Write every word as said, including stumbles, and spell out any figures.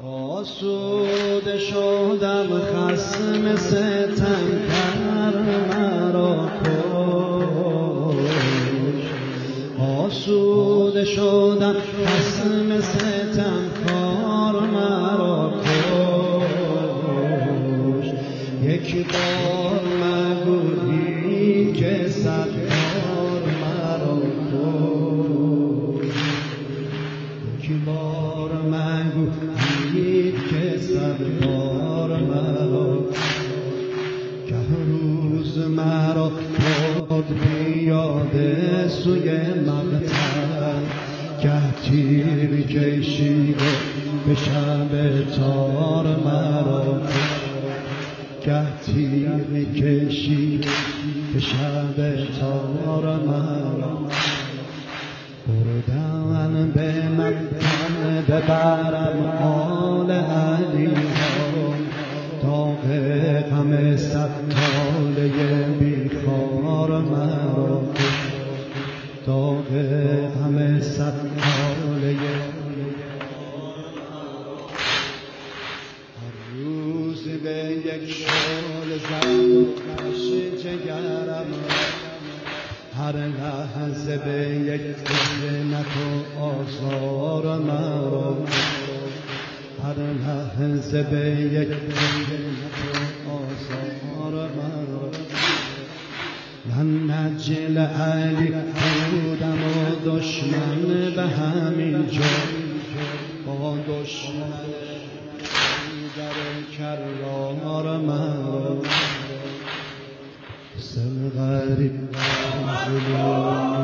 آسوده شدم خصم ستمگر مرا کش، آسوده شدم خصم ستمکار مرا کش. یک بار مگویی که صد بار مرا کش، یک بار مگویی که صد بار مرا کش. که روز مرا باد بیاده سوی مقتل، که تیر کشید به شب تار مرا کش، که تیر کشید به شب تار مرا. بردن به مقتل ببرم آل علی ها، داغ غم صد ساله بیکار مرا کش، داغ غم صد ساله. هر روز به یک شعله زد و کش جگرم، هر لحظه به یک فتنت و آزار مرا، هر لحظه به یک فتنت و آزار مرا. من نجل علی بودم و دشمن به همین جا، با دشمن در کرار مرا. سل غریب